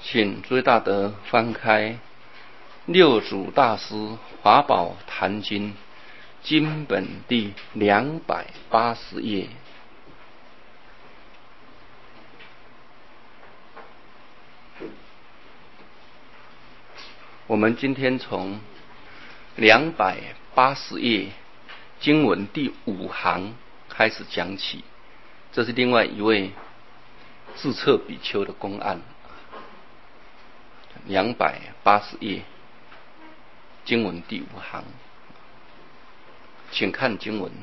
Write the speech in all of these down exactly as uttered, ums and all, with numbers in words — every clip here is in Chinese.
请诸位大德翻开六祖大师华宝坛经经本第两百八十页。我们今天从两百八十页经文第五行开始讲起，这是另外一位智彻比丘的公案。两百八十页经文第五行，请看经文：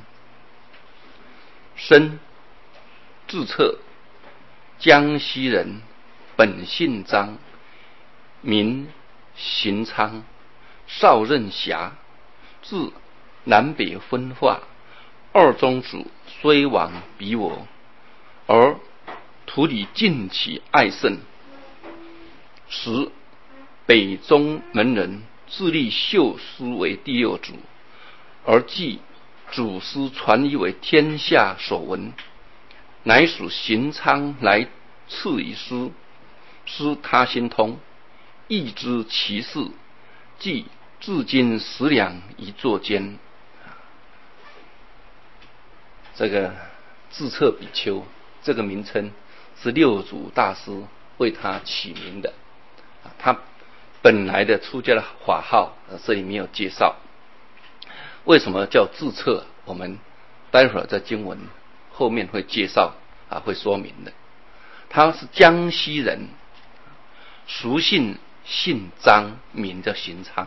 身智彻，江西人，本姓张，名行昌，少任侠，自南北分化。二宗主虽亡彼我，而土里尽其爱甚。时北宗门人自立秀师为第六祖，而继祖师传译为天下所闻，乃属行昌来赐以师，师他心通，亦知其事，即至今十两一座间。这个智彻比丘这个名称是六祖大师为他起名的，他本来的出家的法号这里没有介绍。为什么叫智彻？我们待会儿在经文后面会介绍啊，会说明的。他是江西人，俗姓姓张，名叫行昌。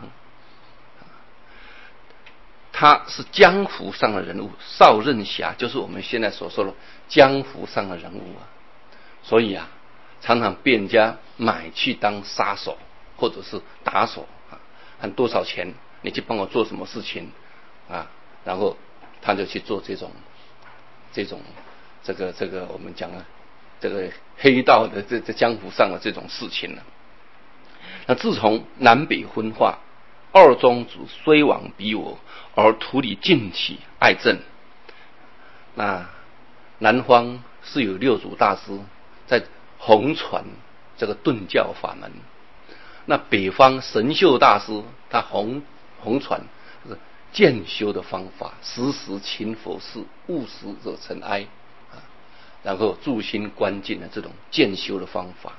他是江湖上的人物，少任侠就是我们现在所说的江湖上的人物啊。所以啊，常常被人家买去当杀手或者是打手啊，按多少钱你去帮我做什么事情啊，然后他就去做这种这种这个这个我们讲的这个黑道的这这江湖上的这种事情了。那自从南北分化，二宗主虽亡彼我，而土里尽起爱憎。那南方是有六祖大师在弘传这个顿教法门，那北方神秀大师他弘弘传这个渐修的方法，时时勤佛事，勿使惹尘埃啊，然后住心观境的这种渐修的方法。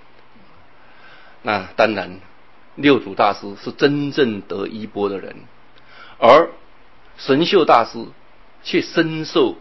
那当然六祖大师是真正得衣钵的人，而神秀大师却深受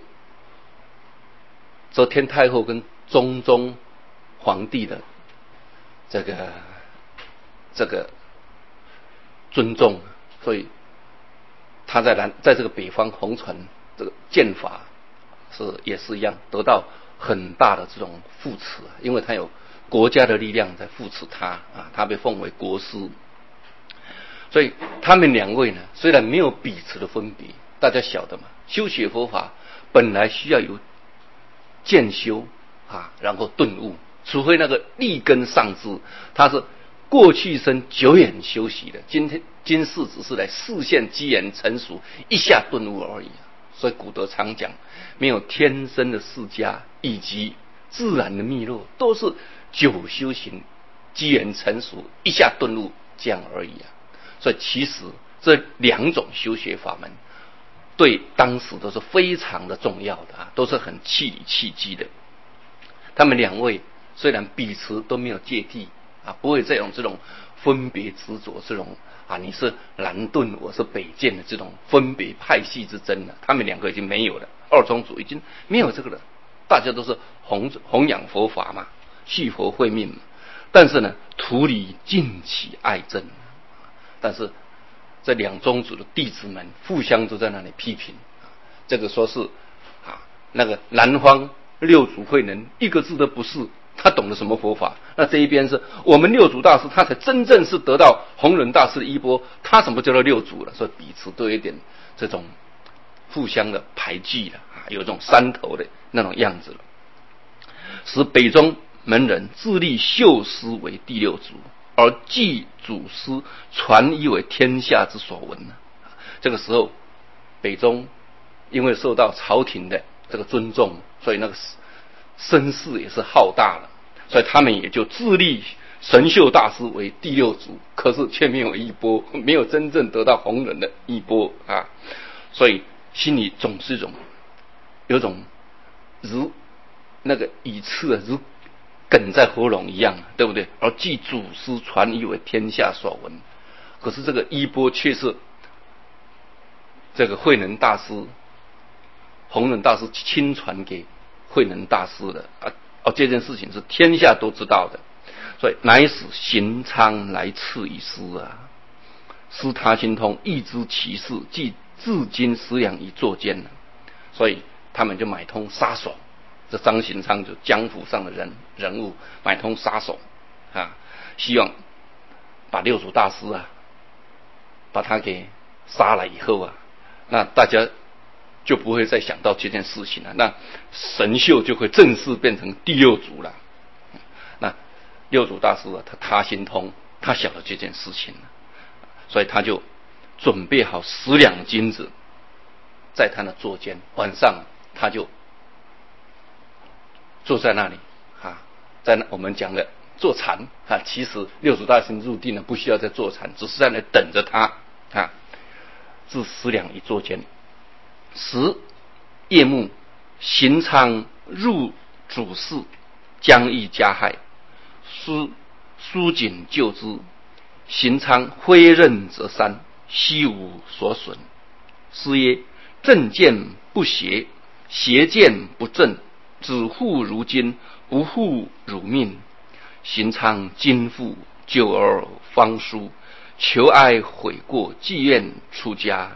则天太后跟中宗皇帝的这个这个尊重，所以他在南在这个北方弘传这个剑法是也是一样，得到很大的这种扶持，因为他有国家的力量在扶持他啊，他被奉为国师。所以他们两位呢，虽然没有彼此的分别，大家晓得嘛，修学佛法本来需要有渐修啊，然后顿悟，除非那个立根上智，他是过去生久远修习的，今天今世只是来示现机缘成熟，一下顿悟而已。所以古德常讲，没有天生的释迦以及自然的密落，都是久修行机缘成熟，一下顿悟这样而已啊。所以其实这两种修学法门对当时都是非常的重要的啊，都是很契理契机的。他们两位虽然彼此都没有芥蒂啊，不会这种这种分别执着，这种啊你是南顿我是北渐的这种分别派系之争了，他们两个已经没有了，二宗主已经没有这个了，大家都是弘弘扬佛法嘛，续佛慧命嘛。但是呢，土里尽起爱憎，但是这两宗主的弟子们互相都在那里批评，这个说是啊那个南方六祖慧能一个字都不是，他懂得什么佛法？那这一边是我们六祖大师，他才真正是得到弘忍大师的衣钵，他怎么叫做六祖了？所以彼此都有一点这种互相的排挤了啊，有这种山头的那种样子了。使北宗门人自立秀师为第六祖，而继祖师传译为天下之所闻。这个时候北宗因为受到朝廷的这个尊重，所以那个声势也是浩大了，所以他们也就自立神秀大师为第六祖，可是却没有衣钵，没有真正得到弘忍的衣钵啊，所以心里总是一种有种如那个羽刺啊，如梗在喉咙一样，对不对？而记祖师传衣为天下所闻，可是这个衣钵却是这个慧能大师、弘忍大师亲传给慧能大师的啊。哦，这件事情是天下都知道的，所以乃使行仓来赐以师啊。师他心通，亦知其事，即至今思养以作监，所以他们就买通杀手。这张行仓就江湖上的人人物，买通杀手啊，希望把六祖大师啊，把他给杀了以后啊，那大家就不会再想到这件事情了。那神秀就会正式变成第六祖了。那六祖大师啊，他他心通，他晓得这件事情了，所以他就准备好十两金子，在他的坐监，晚上他就坐在那里啊，在那我们讲的坐禅啊，其实六祖大师入定了，不需要再坐禅，只是在那等着他啊。至十两一坐监。时夜幕，行仓入主事，将欲加害，书书谨救之。行仓挥刃则山，悉无所损。师曰：正见不邪，邪见不正，只护如金，不护如命。行仓今复久而方疏，求哀悔过，既愿出家。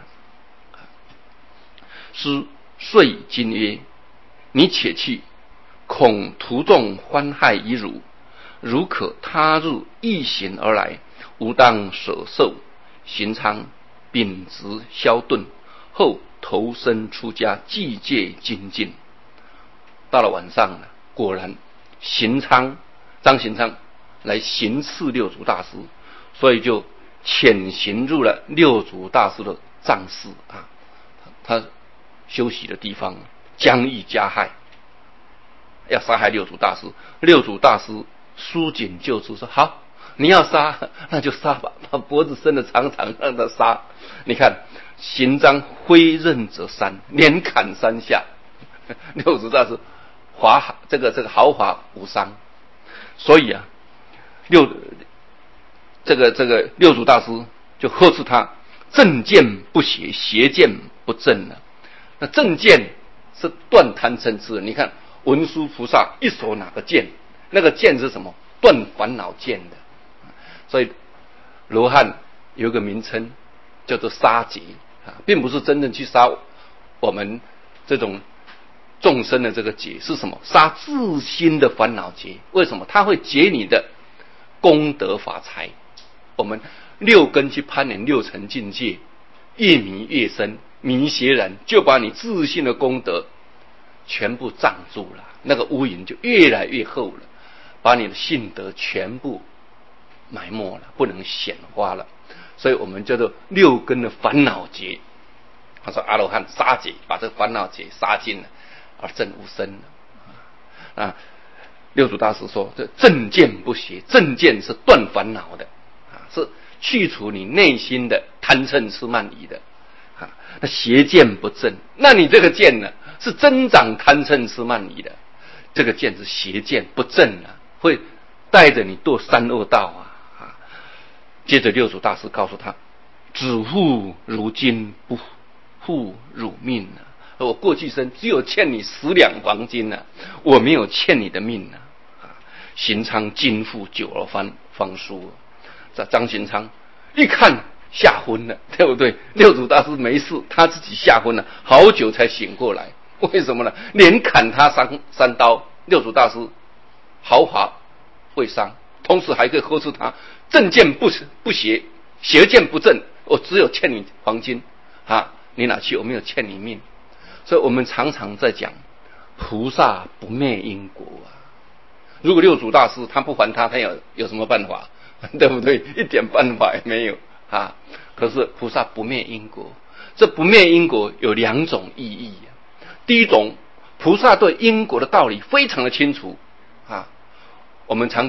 师遂今曰：你且去，恐途众欢害于汝，如可他日一行而来，吾当舍寿。行仓秉直消顿，后投身出家，继戒精进。到了晚上了，果然行仓张行仓来行刺六祖大师，所以就潜行入了六祖大师的帐室啊，他休息的地方，将欲加害，要杀害六祖大师。六祖大师书谨救之，说好，你要杀那就杀吧，把脖子伸得长长让他杀。你看行章挥刃则山，连砍三下，六祖大师华这个这个毫发无伤。所以啊，六这个这个六祖大师就呵斥他：正见不邪，邪见不正啊。那正见是断贪嗔痴，你看文殊菩萨一手拿个剑，那个剑是什么？断烦恼剑的。所以罗汉有个名称叫做杀劫啊，并不是真正去杀我们这种众生的这个劫，是什么？杀自心的烦恼劫。为什么？他会劫你的功德法财。我们六根去攀缘六尘境界，越迷越深，迷邪然，就把你自信的功德全部障住了，那个乌云就越来越厚了，把你的性德全部埋没了，不能显化了。所以我们叫做六根的烦恼劫。他说阿罗汉杀劫，把这个烦恼劫杀尽了，而证无生了啊。六祖大师说，这正见不邪，正见是断烦恼的啊，是去除你内心的贪嗔痴慢疑的啊。那邪见不正，那你这个见呢，是增长贪嗔痴慢疑的，这个见是邪见不正啊，会带着你堕三恶道啊。啊接着六祖大师告诉他：只护如金，不护汝命啊。我过去生只有欠你十两黄金啊，我没有欠你的命啊。行仓今复久而方方疏，这张行仓一看吓昏了，对不对？六祖大师没事，他自己吓昏了，好久才醒过来。为什么呢？连砍他三三刀，六祖大师毫发未伤，同时还可以呵斥他：正见不不邪，邪见不正，我只有欠你黄金啊，你拿去，我没有欠你命。所以我们常常在讲，菩萨不灭因果啊。如果六祖大师他不还他，他有有什么办法？对不对？一点办法也没有啊。可是菩萨不灭因果，这不灭因果有两种意义啊。第一种，菩萨对因果的道理非常的清楚啊。我们常讲，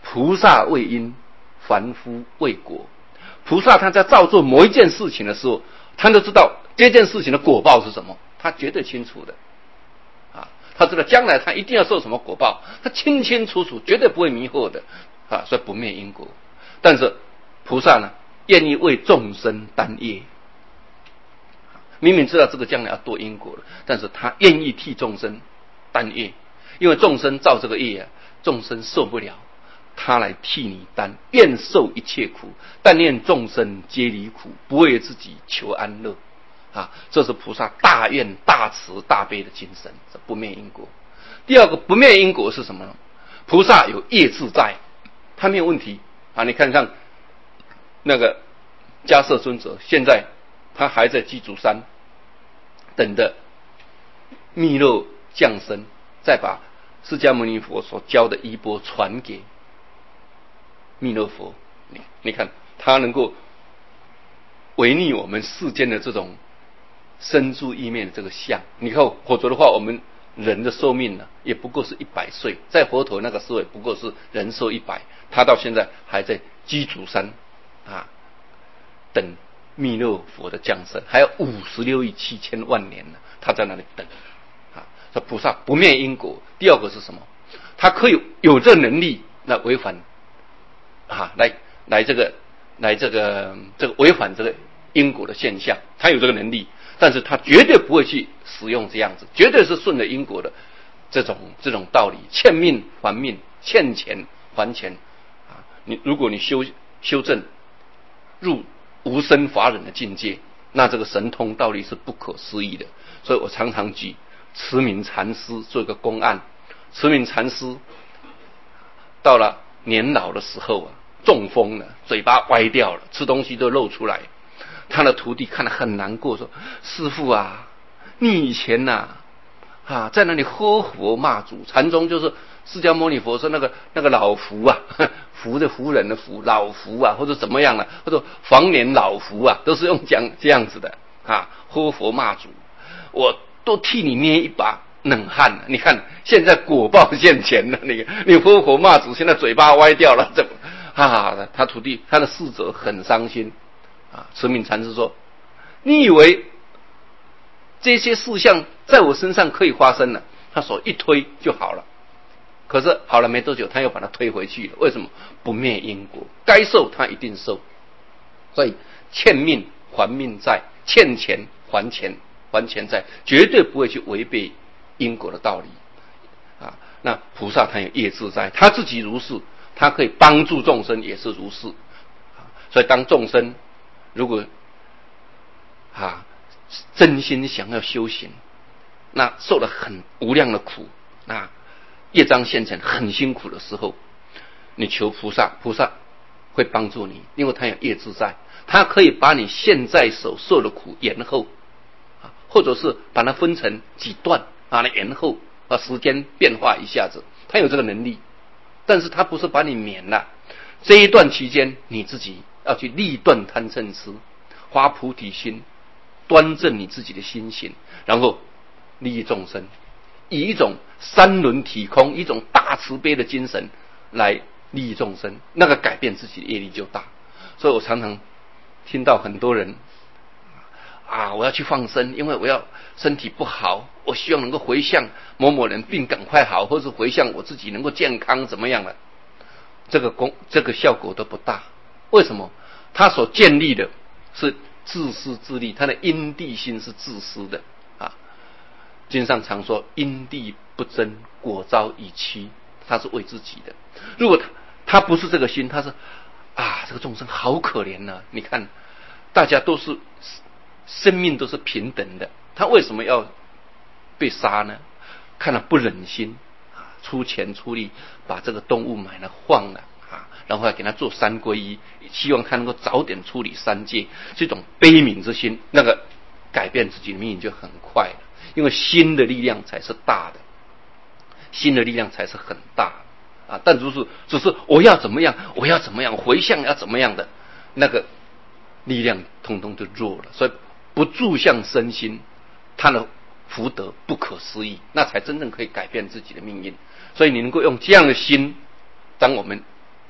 菩萨为因，凡夫为果。菩萨他在造作某一件事情的时候，他都知道这件事情的果报是什么，他绝对清楚的啊，他知道将来他一定要受什么果报，他清清楚楚，绝对不会迷惑的啊，所以不灭因果。但是菩萨呢，愿意为众生担业，明明知道这个将来要堕因果了，但是他愿意替众生担业，因为众生造这个业啊，众生受不了，他来替你担，愿受一切苦，但愿众生皆离苦，不为自己求安乐啊！这是菩萨大愿大慈大悲的精神，这不灭因果。第二个不灭因果是什么呢？菩萨有业自在，他没有问题啊！你看像那个迦叶尊者，现在他还在鸡足山等着弥勒降生，再把释迦牟尼佛所教的衣钵传给弥勒佛。你你看他能够违逆我们世间的这种生住意灭的这个相，你看否则的话，我们人的寿命呢也不过是一百岁，在佛陀那个时候也不过是人寿一百，他到现在还在鸡足山啊等弥勒佛的降生，还有五十六亿七千万年呢，他在那里等啊。这菩萨不灭因果。第二个是什么？他可以有这能力来违反啊，来来这个来这个这个违反这个因果的现象，他有这个能力，但是他绝对不会去使用这样子，绝对是顺着因果的这种这种道理，欠命还命，欠钱还钱啊。你如果你修修正入无生法忍的境界，那这个神通道理是不可思议的。所以我常常举慈明禅师做一个公案。慈明禅师到了年老的时候啊，中风了，嘴巴歪掉了，吃东西都露出来。他的徒弟看得很难过，说：“师父啊，你以前呐、啊，啊，在那里呵佛骂祖，禅宗就是释迦牟尼佛说那个那个老福啊，福的福人的福，老福啊，或者怎么样了、啊，或者黄年老福啊，都是用讲这样子的啊，呵佛骂祖，我都替你捏一把冷汗。你看现在果报现前了，那个你呵佛骂祖，现在嘴巴歪掉了，怎么啊？他徒弟他的侍者很伤心。”啊，慈明禅师说：“你以为这些事项在我身上可以发生了？”他手一推就好了。可是好了没多久，他又把它推回去了。为什么？不灭因果，该受他一定受。所以欠命还命债，欠钱还钱还钱债，绝对不会去违背因果的道理啊。那菩萨他有业自在，他自己如是，他可以帮助众生也是如是啊。所以当众生如果啊真心想要修行，那受了很无量的苦，那业障现前很辛苦的时候，你求菩萨，菩萨会帮助你，因为他有业自在，他可以把你现在所受的苦延后啊，或者是把它分成几段把它延后，把时间变化一下子，他有这个能力。但是他不是把你免了，这一段期间你自己要去立断贪嗔痴，发菩提心，端正你自己的心性，然后利益众生，以一种三轮体空、一种大慈悲的精神来利益众生，那个改变自己的业力就大。所以我常常听到很多人啊，我要去放生，因为我要身体不好，我希望能够回向某某人病赶快好，或是回向我自己能够健康，怎么样了？这个功这个效果都不大。为什么？他所建立的是自私自利，他的因地心是自私的啊。经上常说因地不争，果遭以欺，他是为自己的。如果他他不是这个心，他是啊，这个众生好可怜呐、啊！你看，大家都是生命都是平等的，他为什么要被杀呢？看了不忍心啊，出钱出力把这个动物买了放了啊，然后还给他做三皈依，希望他能够早点处理三界，这种悲悯之心，那个改变自己的命运就很快了。因为心的力量才是大的，心的力量才是很大的啊！但就是只是我要怎么样，我要怎么样，回向要怎么样的，那个力量通通就弱了。所以不住向身心，他的福德不可思议，那才真正可以改变自己的命运。所以你能够用这样的心，当我们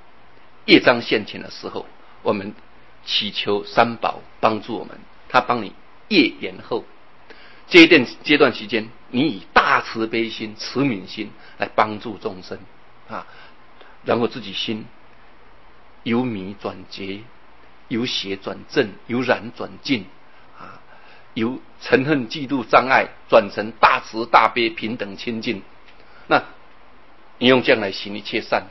业障现前的时候，我们祈求三宝帮助我们，他帮你业延后。这一段阶段期间，你以大慈悲心、慈悯心来帮助众生啊，然后自己心由迷转觉，由邪转正，由染转净啊，由嗔恨嫉妒障碍转成大慈大悲平等清净。那你用这样来行一切善，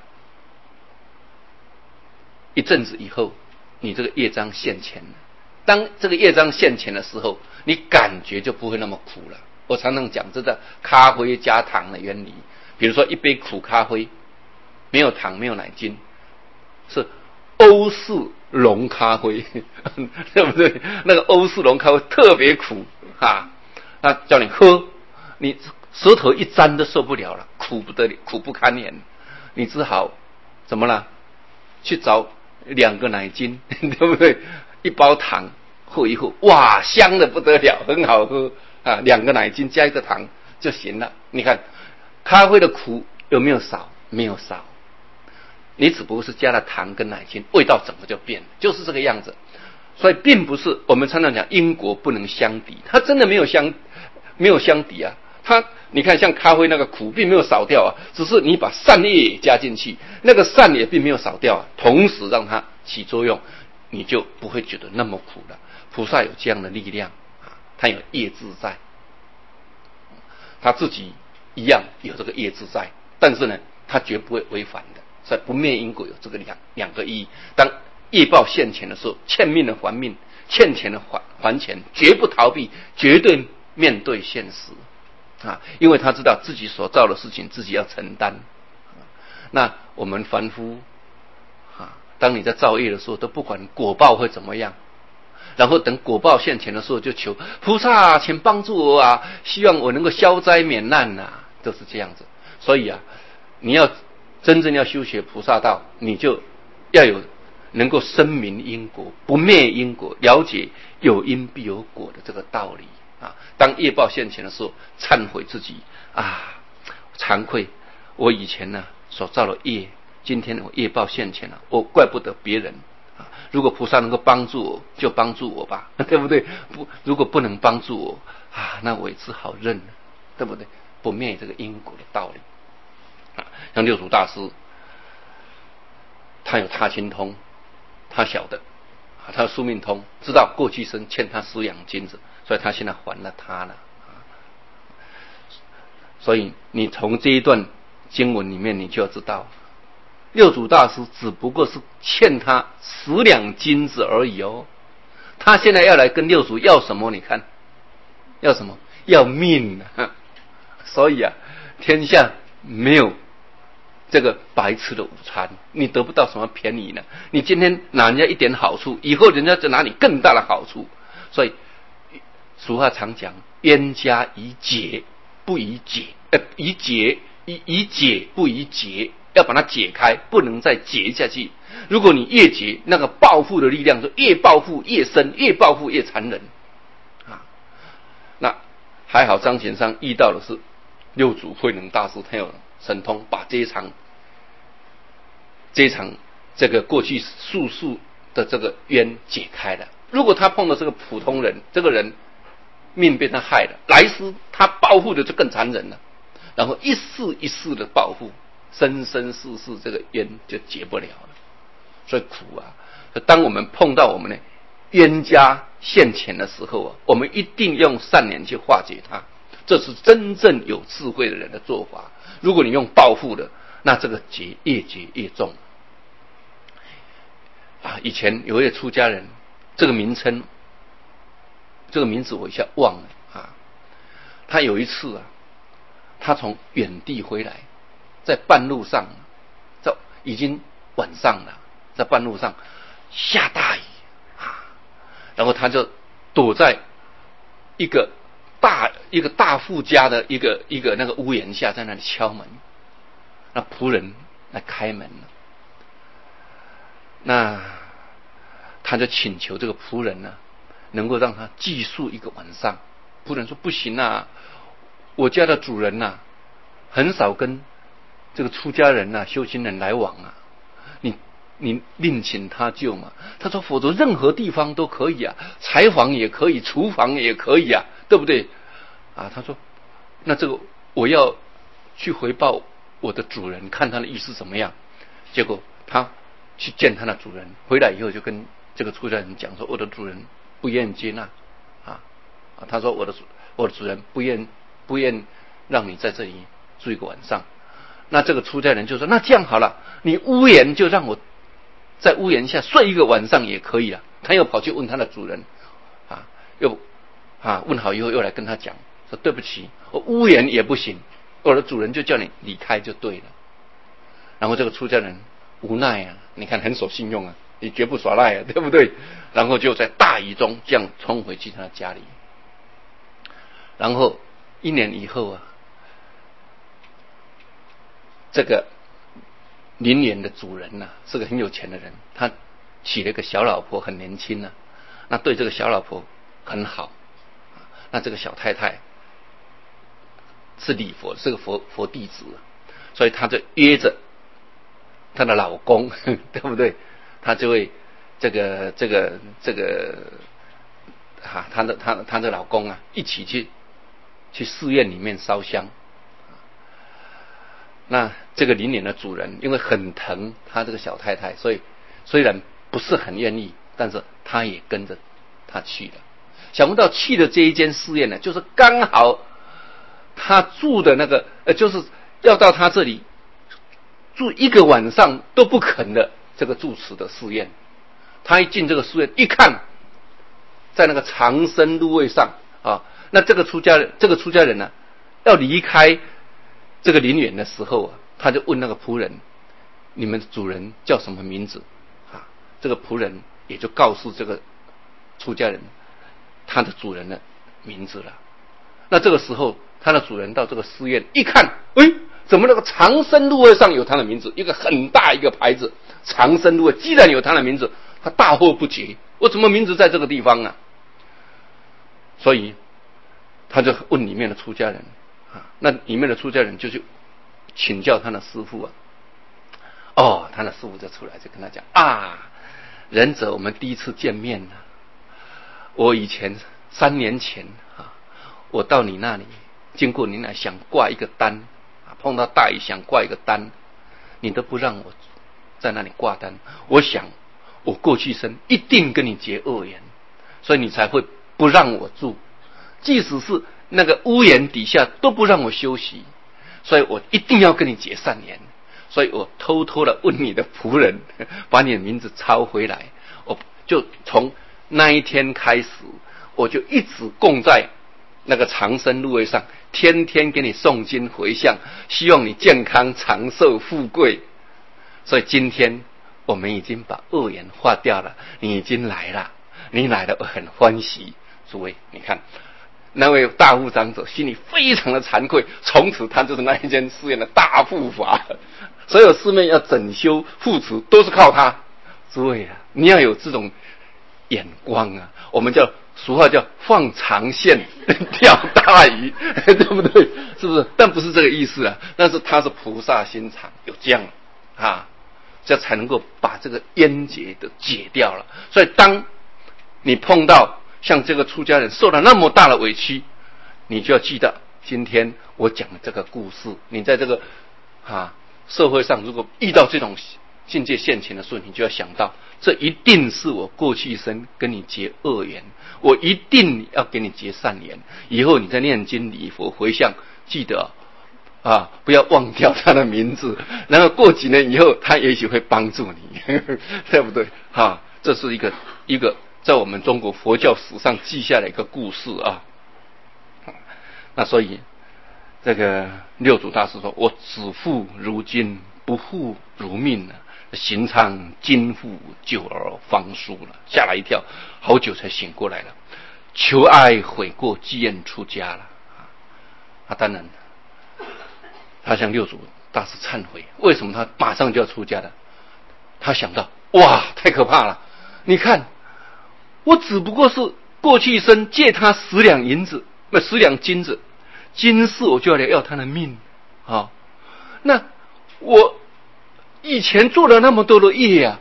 一阵子以后，你这个业障现前了。当这个业障现前的时候，你感觉就不会那么苦了。我常常讲这个咖啡加糖的原理，比如说一杯苦咖啡，没有糖没有奶精，是欧式浓咖啡，对不对？那个欧式浓咖啡特别苦啊，那叫你喝，你舌头一沾都受不了了，苦不得了，苦不堪言，你只好怎么了？去找两个奶精，对不对？一包糖喝一喝，哇，香的不得了，很好喝啊！两个奶精加一个糖就行了。你看，咖啡的苦有没有少？没有少，你只不过是加了糖跟奶精，味道整个就变了，就是这个样子。所以，并不是我们常常讲因果不能相抵，它真的没有相没有相抵啊。它你看，像咖啡那个苦并没有少掉啊，只是你把善业也加进去，那个善也并没有少掉啊，同时让它起作用。你就不会觉得那么苦了。菩萨有这样的力量啊，他有业自在，他自己一样有这个业自在，但是呢，他绝不会违反的。所以不灭因果有这个两两个意义。当业报现前的时候，欠命的还命，欠钱的还还钱，绝不逃避，绝对面对现实啊！因为他知道自己所造的事情自己要承担。那我们凡夫啊，当你在造业的时候，都不管果报会怎么样，然后等果报现前的时候，就求菩萨请帮助我啊，希望我能够消灾免难啊，都是这样子。所以啊，你要真正要修学菩萨道，你就要有能够深明因果、不灭因果，了解有因必有果的这个道理啊。当业报现前的时候，忏悔自己啊，惭愧，我以前呢、啊、所造的业。今天我业报现前了，我怪不得别人啊！如果菩萨能够帮助我，就帮助我吧，对不对？不，如果不能帮助我啊，那我也只好认了，对不对？不灭这个因果的道理啊！像六祖大师，他有他心通，他晓得啊，他有宿命通，知道过去生欠他十两金子，所以他现在还了他了啊！所以你从这一段经文里面，你就要知道。六祖大师只不过是欠他十两金子而已哦，他现在要来跟六祖要什么？你看，要什么？要命啊！所以啊，天下没有这个白吃的午餐，你得不到什么便宜呢？你今天拿人家一点好处，以后人家就拿你更大的好处。所以俗话常讲，冤家宜解不宜结，呃，宜解宜宜解不宜结。要把它解开，不能再结下去。如果你越结，那个报复的力量就越报复越深，越报复越残忍啊！那还好，张贤商遇到的是六祖慧能大师，他有神通，把这一场这一场这个过去数数的这个冤解开了。如果他碰到这个普通人，这个人命被他害了，来世他报复的就更残忍了，然后一世一世的报复。生生世世这个冤就结不了了，所以苦啊！当我们碰到我们的冤家现前的时候啊，我们一定用善念去化解它，这是真正有智慧的人的做法。如果你用报复的，那这个结越结越重啊！以前有一位出家人，这个名称，这个名字我一下忘了啊。他有一次啊，他从远地回来。在半路上，在已经晚上了，在半路上下大雨啊，然后他就躲在一个大一个大富家的一个一个那个屋檐下，在那里敲门，那仆人来开门了，那他就请求这个仆人呢、啊，能够让他寄宿一个晚上。仆人说不行啊，我家的主人呐、啊，很少跟这个出家人呐、啊、修行人来往啊，你你另请他救嘛？他说否则任何地方都可以啊，柴房也可以，厨房也可以啊，对不对？啊，他说那这个我要去回报我的主人，看他的意思怎么样。结果他去见他的主人，回来以后就跟这个出家人讲说，我的主人不愿接纳啊啊，他说我的我的主人不愿不愿让你在这里住一个晚上。那这个出家人就说，那这样好了，你屋檐就让我在屋檐下睡一个晚上也可以啊。他又跑去问他的主人啊，又啊问好以后又来跟他讲说，对不起，我屋檐也不行，我的主人就叫你离开就对了。然后这个出家人无奈啊，你看很守信用啊，你绝不耍赖啊，对不对？然后就在大雨中这样冲回去他的家里。然后一年以后啊，这个林园的主人呐、啊、是个很有钱的人，他娶了一个小老婆，很年轻啊，那对这个小老婆很好。那这个小太太是礼佛，是个佛佛弟子，所以他就约着她的老公，对不对？他就会这个这个这个啊，他的他他的老公啊，一起去去寺院里面烧香。那这个林园的主人因为很疼他这个小太太，所以虽然不是很愿意，但是他也跟着他去了。想不到去的这一间寺院呢，就是刚好他住的那个呃，就是要到他这里住一个晚上都不肯的这个住持的寺院。他一进这个寺院一看，在那个长生路位上啊，那这个出家人这个出家人呢、啊，要离开这个林园的时候啊，他就问那个仆人，你们主人叫什么名字啊？这个仆人也就告诉这个出家人他的主人的名字了。那这个时候他的主人到这个寺院一看，诶，怎么那个长生路位上有他的名字，一个很大一个牌子，长生路位既然有他的名字，他大惑不解，我怎么名字在这个地方啊？所以他就问里面的出家人啊，那里面的出家人就去请教他的师父啊。哦，他的师父就出来就跟他讲啊，仁者，我们第一次见面了。我以前三年前啊，我到你那里，经过你那想挂一个单啊，碰到大雨想挂一个单，你都不让我在那里挂单。我想我过去生一定跟你结恶缘，所以你才会不让我住，即使是那个屋檐底下都不让我休息，所以我一定要跟你结善缘。所以我偷偷的问你的仆人，把你的名字抄回来。我就从那一天开始，我就一直供在那个长生路位上，天天给你诵经回向，希望你健康长寿富贵。所以今天我们已经把恶缘化掉了，你已经来了，你来了我很欢喜。诸位，你看那位大富长者心里非常的惭愧，从此他就是那一间寺院的大护法，所有寺院要整修护持都是靠他。诸位啊，你要有这种眼光啊，我们叫俗话叫放长线钓大鱼，对不对？是不是？但不是这个意思啊，但是他是菩萨心肠，有这样啊，这样才能够把这个冤结的解掉了。所以当你碰到像这个出家人受了那么大的委屈，你就要记得今天我讲的这个故事。你在这个啊社会上，如果遇到这种境界现前的时候，你就要想到，这一定是我过去生跟你结恶缘，我一定要给你结善缘。以后你在念经礼佛回向，记得啊，不要忘掉他的名字。然后过几年以后，他也许会帮助你，呵呵，对不对？哈、啊，这是一个一个在我们中国佛教史上记下来一个故事啊。那所以这个六祖大师说：“我只负如金，不负如命啊。行仓金复久而方疏了。”吓了一跳，好久才醒过来了。求爱悔过，既愿出家了。啊，当然，他向六祖大师忏悔。为什么他马上就要出家了？他想到，哇，太可怕了！你看，我只不过是过去生借他十两银子，不十两金子，今世我就要来要他的命啊！那我以前做了那么多的业啊，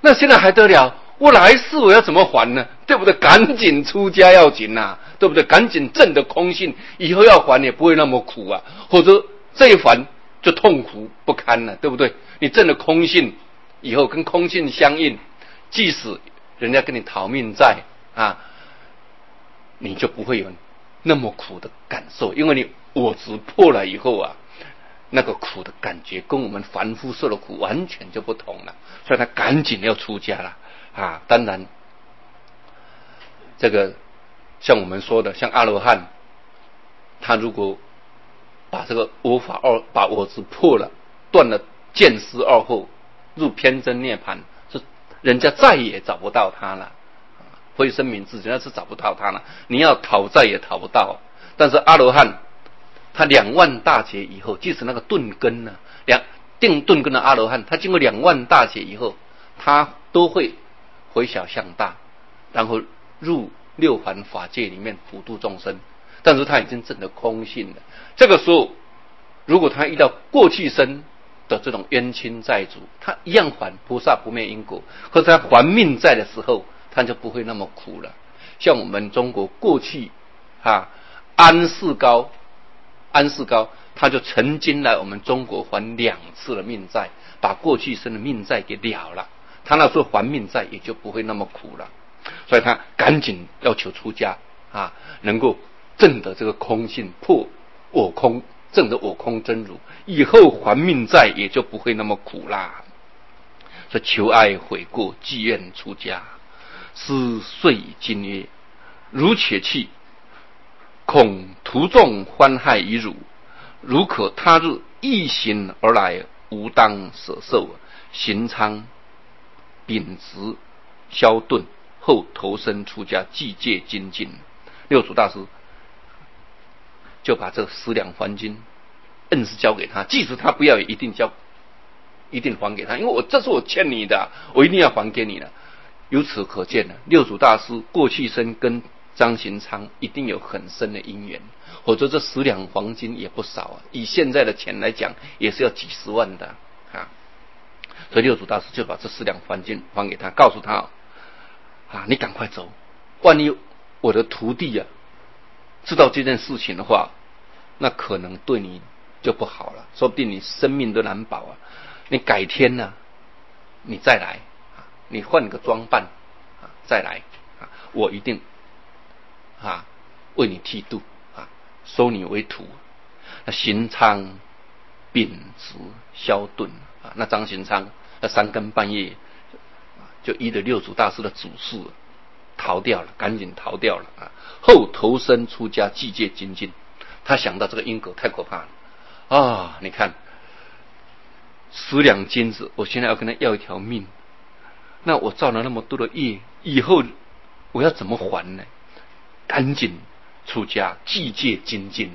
那现在还得了？我来世我要怎么还呢？对不对？赶紧出家要紧呐、啊，对不对？赶紧证得空性，以后要还也不会那么苦啊，或者这一还就痛苦不堪了，对不对？你证了空性以后，跟空性相应，即使人家跟你讨命债啊，你就不会有那么苦的感受，因为你我执破了以后啊，那个苦的感觉跟我们凡夫受的苦完全就不同了，所以他赶紧要出家了啊！当然，这个像我们说的，像阿罗汉，他如果把这个我法二把我执破了，断了见思二后，入偏真涅槃，是人家再也找不到他了。灰生明智，人家是找不到他了，你要讨债也讨不到。但是阿罗汉，他两万大劫以后，即使那个顿根呢，两定顿根的阿罗汉，他经过两万大劫以后，他都会回小向大，然后入六凡法界里面普度众生。但是他已经证得空性了。这个时候，如果他遇到过去生的这种冤亲债主，他一样还，菩萨不灭因果。可是他还命债的时候，他就不会那么苦了。像我们中国过去啊，安世高，安世高他就曾经来我们中国还两次的命债，把过去生的命债给了了。他那时候还命债也就不会那么苦了，所以他赶紧要求出家啊，能够证得这个空性，破我空，证得我空真如，以后还命债也就不会那么苦啦。所以求爱悔过，既愿出家。师遂以今曰：如且去，恐徒众欢害于汝，如可他日一行而来，吾当舍受。行仓秉直消顿，后投身出家，继戒精进。六祖大师就把这十两还金硬是交给他，即使他不要也一定交，一定还给他，因为我这是我欠你的，我一定要还给你的。由此可见呢，六祖大师过去生跟张行昌一定有很深的因缘，否则这十两黄金也不少啊，以现在的钱来讲，也是要几十万的啊。所以六祖大师就把这十两黄金还给他，告诉他啊，你赶快走，万一我的徒弟啊知道这件事情的话，那可能对你就不好了，说不定你生命都难保啊。你改天呢、啊，你再来。你换个装扮啊，再来啊，我一定啊为你剃度啊，收你为徒。那行仓秉直消顿啊，那张行昌那三更半夜就依着六祖大师的指示逃掉了，赶紧逃掉了啊。后投身出家，继戒精进。他想到这个因果太可怕了啊！你看十两金子，我现在要跟他要一条命。那我造了那么多的业，以后我要怎么还呢？赶紧出家，继戒精进。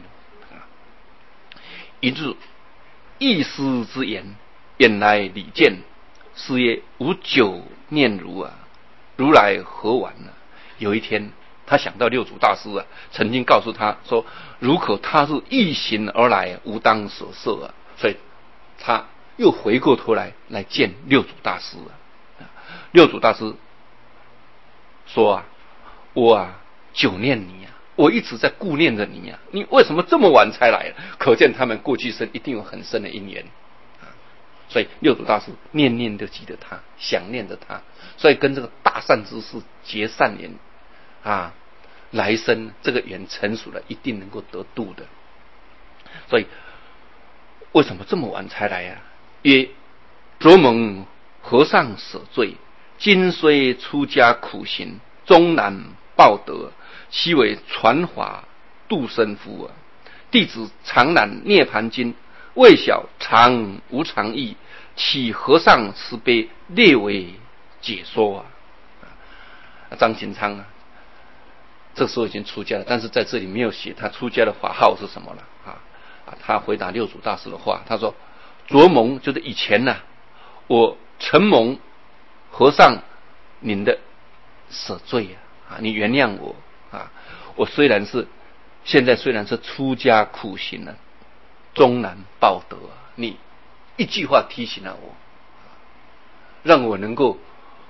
一日，一师之言，远来礼见，师曰：吾久念如啊，如来何晚呢？有一天，他想到六祖大师啊，曾经告诉他说：如可他日一行而来，吾当舍受啊。所以，他又回过头来来见六祖大师啊。六祖大师说啊，我啊久念你啊，我一直在顾念着你啊，你为什么这么晚才来？可见他们过去生一定有很深的因缘啊。所以六祖大师念念就记得他，想念着他，所以跟这个大善之士结善缘啊，来生这个缘成熟了，一定能够得度的。所以为什么这么晚才来啊？曰：卓蒙和尚舍罪，今虽出家苦行，终难报德，其为传法度生夫啊！弟子常览涅盘经，未晓常无常义，启和尚慈悲，列为解说啊！张行昌啊，这时候已经出家了，但是在这里没有写他出家的法号是什么了啊！啊，他回答六祖大师的话，他说：卓蒙就是以前呢、啊，我承蒙和尚您的舍罪啊，啊，你原谅我啊！我虽然是现在虽然是出家苦行了，终难报德啊！你一句话提醒了我，让我能够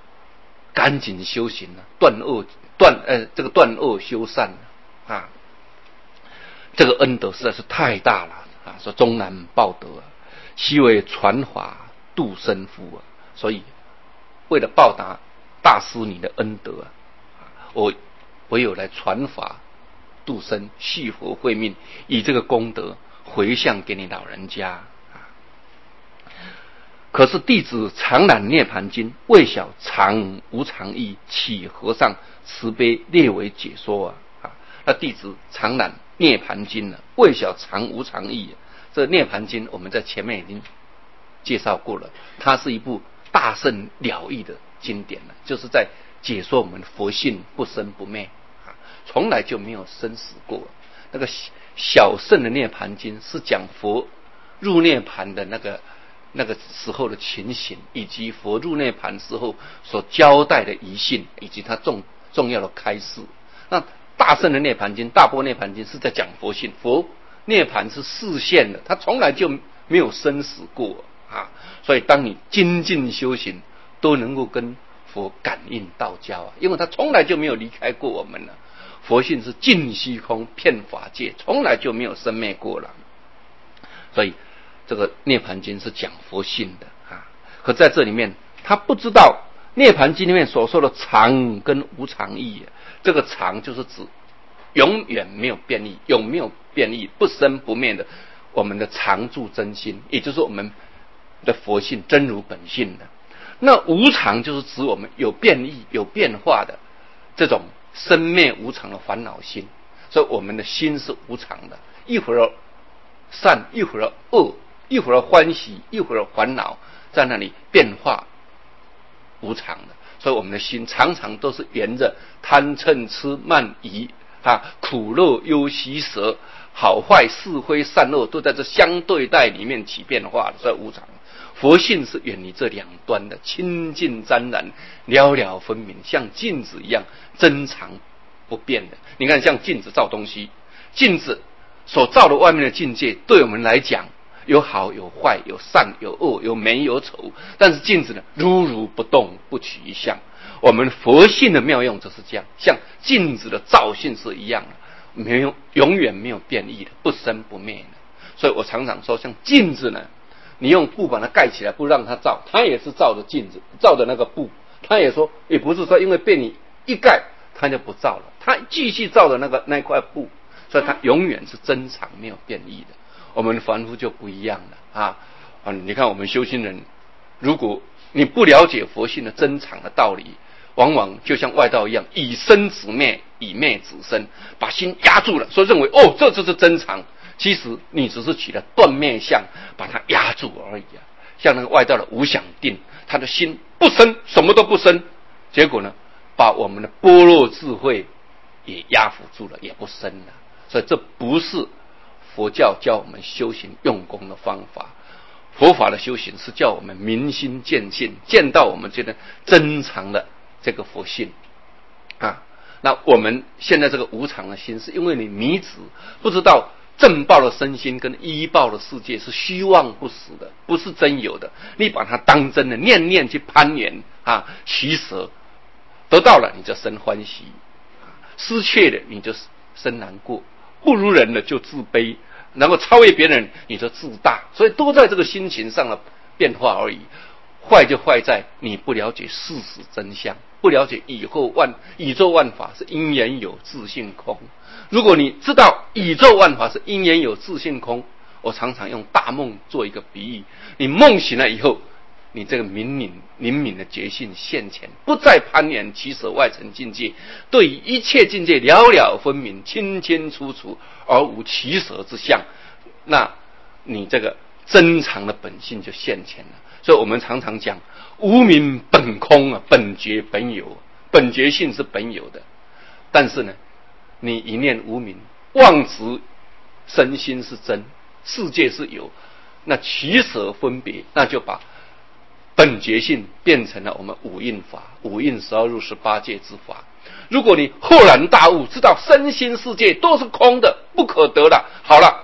赶紧修行了，断恶断呃这个断恶修善啊，这个恩德实在是太大了啊！说终难报德啊，昔为传法度生夫啊，所以为了报答大师你的恩德啊，我唯有来传法度生，续佛慧命，以这个功德回向给你老人家。可是弟子常览涅盘经，未晓常无常义，乞和尚慈悲列为解说啊！啊，那弟子常览涅盘经了，未晓常无常义。这涅盘经我们在前面已经介绍过了，它是一部大圣了义的经典了，就是在解说我们佛性不生不灭啊，从来就没有生死过。那个小圣的涅盘经是讲佛入涅盘的那个。那个时候的情形，以及佛入涅盘时候所交代的遗信，以及他重重要的开示。那大圣的涅盘经、大波涅盘经是在讲佛性，佛涅盘是示现的，他从来就没有生死过啊。所以当你精进修行，都能够跟佛感应道交啊，因为他从来就没有离开过我们了。佛性是尽虚空遍法界，从来就没有生灭过了。所以这个涅盘经是讲佛性的啊，可在这里面他不知道涅盘经里面所说的常跟无常义，这个常就是指永远没有变异，永没有变异，不生不灭的我们的常住真心，也就是我们的佛性真如本性的。那无常就是指我们有变异有变化的这种生灭无常的烦恼心，所以我们的心是无常的，一会儿善一会儿恶，一会儿欢喜一会儿烦恼，在那里变化无常的。所以我们的心常常都是沿着贪嗔痴慢疑啊，苦乐忧喜舍，好坏是非善恶，都在这相对待里面起变化的，所以无常。佛性是远离这两端的，清净湛然，了了分明，像镜子一样真常不变的。你看像镜子照东西，镜子所照的外面的境界，对我们来讲有好有坏，有善有恶，有美有丑，但是镜子呢，如如不动，不取一相。我们佛性的妙用就是这样，像镜子的照性是一样的，没有永远没有变异的，不生不灭的。所以我常常说，像镜子呢，你用布把它盖起来，不让它照，它也是照着镜子，照着那个布，它也说，也不是说因为被你一盖，它就不照了，它继续照着那个那块布。所以它永远是真常没有变异的。我们凡夫就不一样了啊！啊，你看我们修行人，如果你不了解佛性的真常的道理，往往就像外道一样，以生止灭，以灭止生，把心压住了，所以认为哦，这就是真常。其实你只是起了断灭相，把它压住而已啊。像那个外道的无想定，他的心不生，什么都不生，结果呢，把我们的般若智慧也压服住了，也不生了。所以这不是佛教教我们修行用功的方法。佛法的修行是叫我们明心见性，见到我们这个真常的这个佛性啊。那我们现在这个无常的心，是因为你迷执，不知道正报的身心跟依报的世界是虚妄不实的，不是真有的。你把它当真的，念念去攀缘啊，取舍，得到了你就生欢喜，失去了你就生难过。不如人了就自卑，然后超越别人你就自大，所以都在这个心情上的变化而已。坏就坏在你不了解事实真相，不了解以后万宇宙万法是因缘有自性空。如果你知道宇宙万法是因缘有自性空，我常常用大梦做一个比喻，你梦醒了以后，你这个明敏灵敏的觉性现前，不再攀缘取舍外层境界，对一切境界了了分明，清清楚楚，而无取舍之相，那你这个真常的本性就现前了。所以我们常常讲无明本空啊，本觉本有，本觉性是本有的。但是呢，你一念无明，妄执身心是真，世界是有，那取舍分别，那就把本觉性变成了我们五蕴法，五蕴十二入十八界之法。如果你豁然大悟，知道身心世界都是空的，不可得了，好了，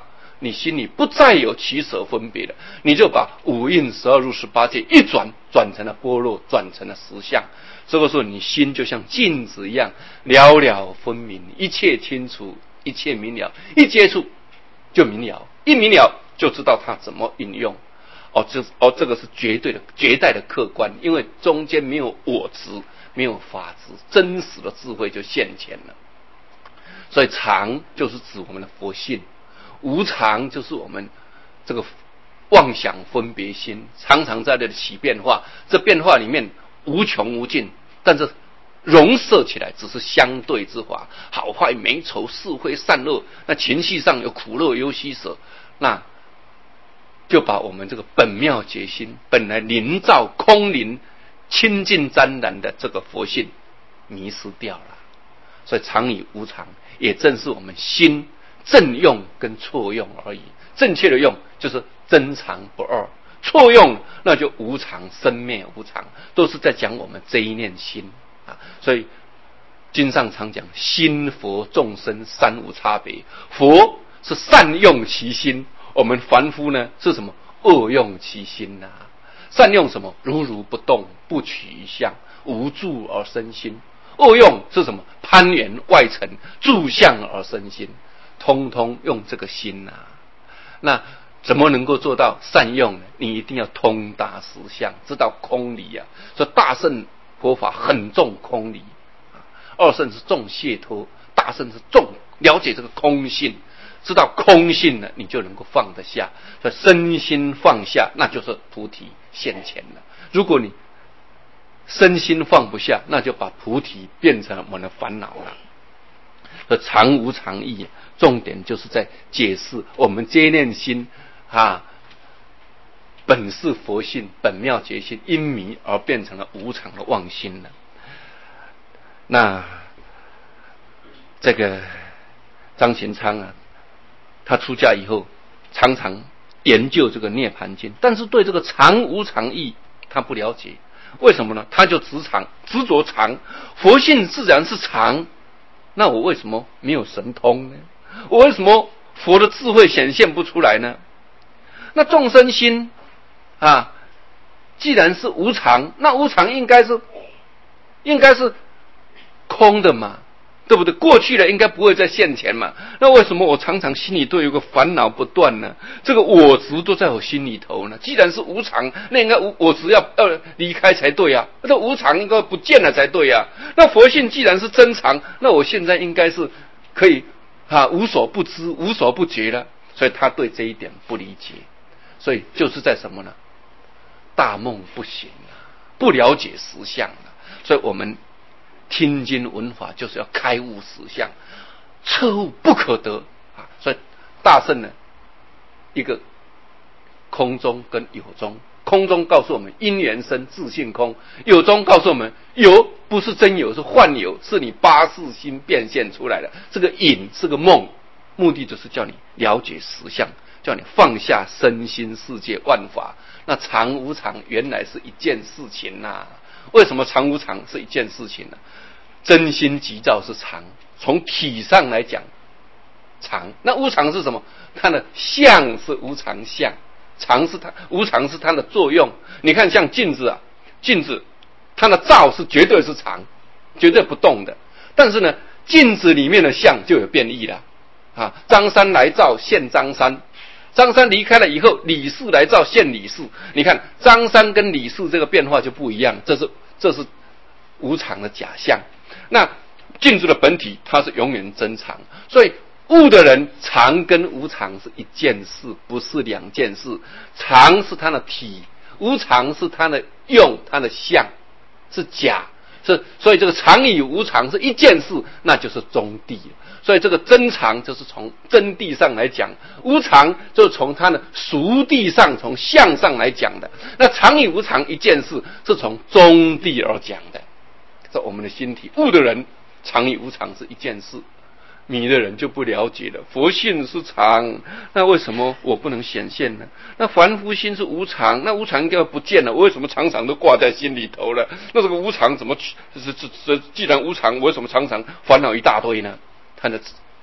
你心里不再有取舍分别了，你就把五蕴十二入十八界一转，转成了般若，转成了实相。这个时候你心就像镜子一样，了了分明，一切清楚，一切明了，一接触就明了，一明了就知道它怎么运用。哦，这哦，这个是绝对的、绝代的客观，因为中间没有我执，没有法执，真实的智慧就现前了。所以常就是指我们的佛性，无常就是我们这个妄想分别心，常常在这里起变化，这变化里面无穷无尽，但是容摄起来只是相对之法，好坏美丑是非善恶，那情绪上有苦乐忧喜舍，那就把我们这个本妙觉心，本来灵照空灵清净湛然的这个佛性迷失掉了。所以常与无常也正是我们心正用跟错用而已，正确的用就是真常不二，错用那就无常生灭无常，都是在讲我们这一念心啊。所以经上常讲心佛众生三无差别，佛是善用其心，我们凡夫呢是什么？恶用其心呐、啊。善用什么？如如不动，不取一相，无住而生心。恶用是什么？攀缘外尘，住相而生心，通通用这个心呐、啊。那怎么能够做到善用呢？你一定要通达实相，知道空理啊。所以大乘佛法很重空理，二乘是重解脱，大乘是重了解这个空性。知道空性了，你就能够放得下，所以身心放下，那就是菩提现前了。如果你身心放不下，那就把菩提变成我们的烦恼了。所以常无常义，重点就是在解释我们这一念心啊，本是佛性，本妙觉心，因迷而变成了无常的妄心了。那这个张贤昌啊，他出家以后常常研究这个涅盘经，但是对这个常无常义他不了解。为什么呢？他就执常，执着常，佛性自然是常，那我为什么没有神通呢？我为什么佛的智慧显现不出来呢？那众生心啊，既然是无常，那无常应该是应该是空的嘛，对不对？过去了应该不会再现前嘛，那为什么我常常心里都有个烦恼不断呢？这个我执都在我心里头呢。既然是无常，那应该我执要要离开才对啊，那无常应该不见了才对啊。那佛性既然是真常，那我现在应该是可以啊无所不知无所不觉了。所以他对这一点不理解，所以就是在什么呢？大梦不醒啊，不了解实相啊。所以我们听经闻法就是要开悟实相，彻悟不可得啊！所以大乘呢，一个空中跟有中，空中告诉我们因缘生自性空，有中告诉我们有不是真有，是幻有，是你八识心变现出来的。这个影是个梦，目的就是叫你了解实相，叫你放下身心世界万法。那常无常原来是一件事情呐、啊。为什么常无常是一件事情呢？真心急躁是常，从体上来讲常，那无常是什么？它的相是无常相，常是它无常是它的作用。你看像镜子啊，镜子它的照是绝对是常，绝对不动的，但是呢镜子里面的相就有变异了啊。张三来照现张三，张三离开了以后，李四来照现李四。你看张三跟李四这个变化就不一样，这是这是无常的假象。那镜子的本体它是永远真常，所以悟的人常跟无常是一件事，不是两件事。常是它的体，无常是它的用，它的相是假，是所以这个常与无常是一件事，那就是中谛。所以这个真常就是从真谛上来讲，无常就是从它的俗谛上，从相上来讲的。那常与无常一件事，是从中谛而讲的。这我们的心体，悟的人常与无常是一件事，迷的人就不了解了。佛性是常，那为什么我不能显现呢？那凡夫心是无常，那无常应该不见了，我为什么常常都挂在心里头了？那这个无常怎么是这这既然无常，我为什么常常烦恼一大堆呢？他的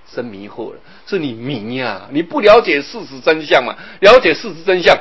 生迷惑了，是你迷呀、啊，你不了解事实真相嘛？了解事实真相，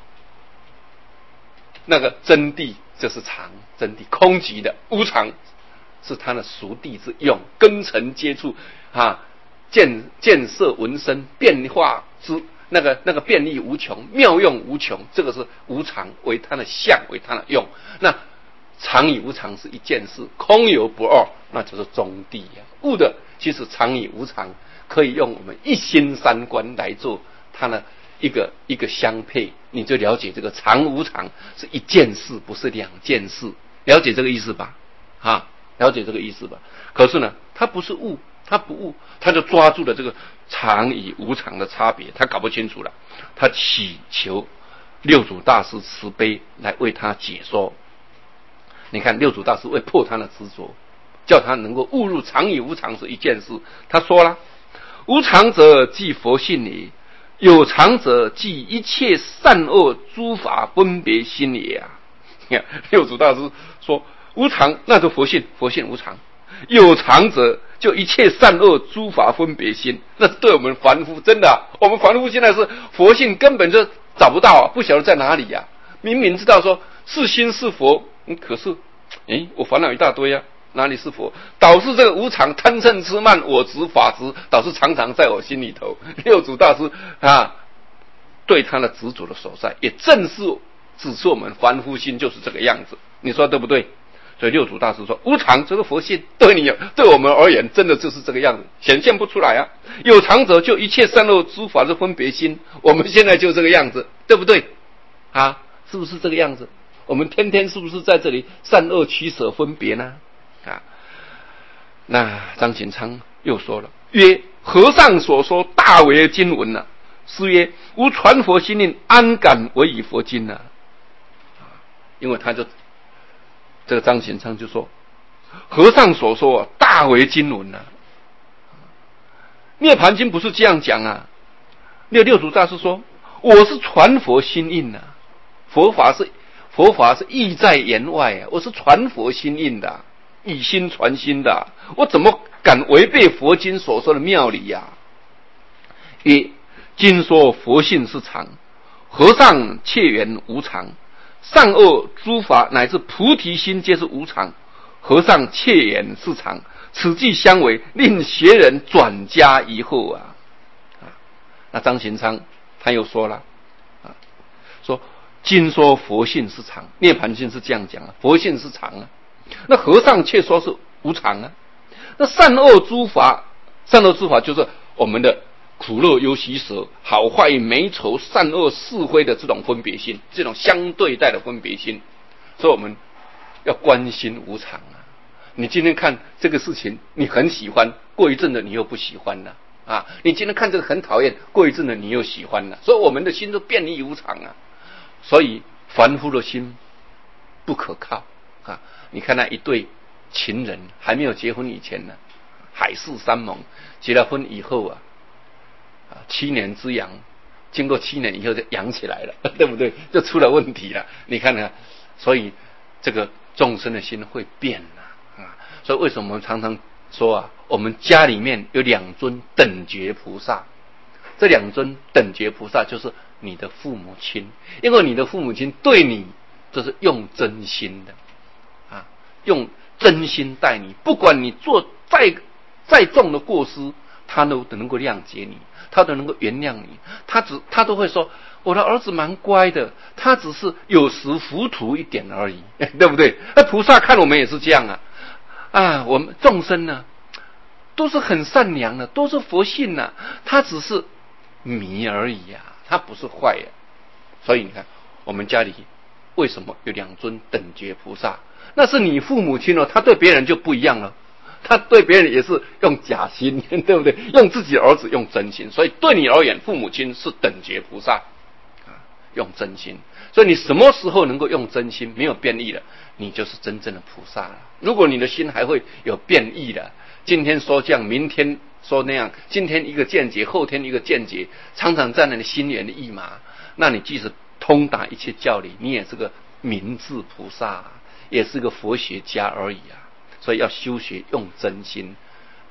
那个真谛就是常，真谛空寂的无常，是它的熟地之用，根尘接触啊，见见色闻声，变化之那个那个变异无穷，妙用无穷，这个是无常为它的相，为它的用。那常与无常是一件事，空有不二，那就是中谛呀、啊。悟的其实常与无常，可以用我们一心三观来做它的一个一个相配，你就了解这个常无常是一件事，不是两件事，了解这个意思吧？啊，了解这个意思吧？可是呢，它不是悟，它不悟，他就抓住了这个常与无常的差别，他搞不清楚了，他祈求六祖大师慈悲来为他解说。你看六祖大师为破他的执着，叫他能够悟入常与无常是一件事。他说了：无常者即佛性也，有常者即一切善恶诸法分别心也啊。六祖大师说无常那就佛性，佛性无常；有常者就一切善恶诸法分别心。那对我们凡夫真的、啊，我们凡夫现在是佛性根本就找不到、啊，不晓得在哪里呀、啊。明明知道说是心是佛。嗯，可是，诶，我烦恼一大堆啊，哪里是佛？导致这个无常、贪嗔痴慢我执法执，导致常常在我心里头。六祖大师啊，对他的执着的所在，也正是指出我们凡夫心就是这个样子。你说对不对？所以六祖大师说，无常这个佛性对你对我们而言，真的就是这个样子，显现不出来啊。有常者就一切善恶诸法是分别心，我们现在就这个样子，对不对？啊，是不是这个样子？我们天天是不是在这里善恶取舍分别呢？啊，那张显昌又说了，曰：和尚所说大为经文啊，是曰无传佛心令，安敢为以佛经呢、啊？因为他就这个张显昌就说，和尚所说啊，大为经文啊，涅盘经不是这样讲啊。六六祖大师说，我是传佛心印啊，佛法是。佛法是意在言外啊，我是传佛心印的，以心传心的，我怎么敢违背佛经所说的妙理呀、啊？一经说佛性是常，和尚切缘无常，善恶诸法乃至菩提心皆是无常，和尚切缘是常，此即相违，令邪人转加疑惑啊！啊，那张贤昌他又说了啊，说。经说佛性是常，涅盘经是这样讲啊，佛性是常啊。那和尚却说是无常啊。那善恶诸法，善恶诸法就是我们的苦乐忧喜舍、好坏美丑、善恶是非的这种分别心，这种相对待的分别心。所以我们要关心无常啊。你今天看这个事情，你很喜欢，过一阵子你又不喜欢了啊。你今天看这个很讨厌，过一阵子你又喜欢了。所以我们的心都变异无常啊。所以凡夫的心不可靠啊！你看那一对情人还没有结婚以前呢，海誓山盟；结了婚以后啊，啊七年之痒，经过七年以后就痒起来了，对不对？就出了问题了。你看看，所以这个众生的心会变啊！啊，所以为什么我们常常说啊，我们家里面有两尊等觉菩萨，这两尊等觉菩萨就是你的父母亲，因为你的父母亲对你就是用真心的啊，用真心待你，不管你做再再重的过失，他都能够谅解你，他都能够原谅你，他只他都会说我的儿子蛮乖的，他只是有时糊涂一点而已，对不对？那菩萨看我们也是这样啊，啊，我们众生呢都是很善良的，都是佛性啊，他只是迷而已呀、啊。他不是坏呀，所以你看，我们家里为什么有两尊等觉菩萨？那是你父母亲哦，他对别人就不一样了，他对别人也是用假心，对不对？用自己的儿子用真心，所以对你而言，父母亲是等觉菩萨啊，用真心。所以你什么时候能够用真心，没有变异了，你就是真正的菩萨了。如果你的心还会有变异的，今天说这样，明天说那样，今天一个见解，后天一个见解，常常在那里心猿意马，那你即使通达一切教理，你也是个明智菩萨，也是个佛学家而已啊。所以要修学用真心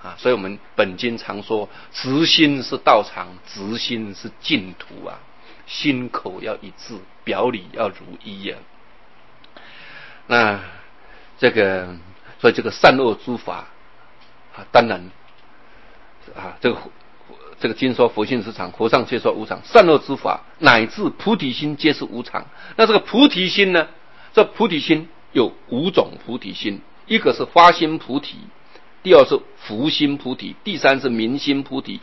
啊，所以我们本经常说，直心是道场，直心是净土啊，心口要一致，表里要如一啊。那这个，所以这个善恶诸法啊，当然啊，这个这个经说佛性是常，和尚却说无常，善恶之法乃至菩提心皆是无常。那这个菩提心呢？这菩提心有五种菩提心，一个是发心菩提，第二是福心菩提，第三是明心菩提，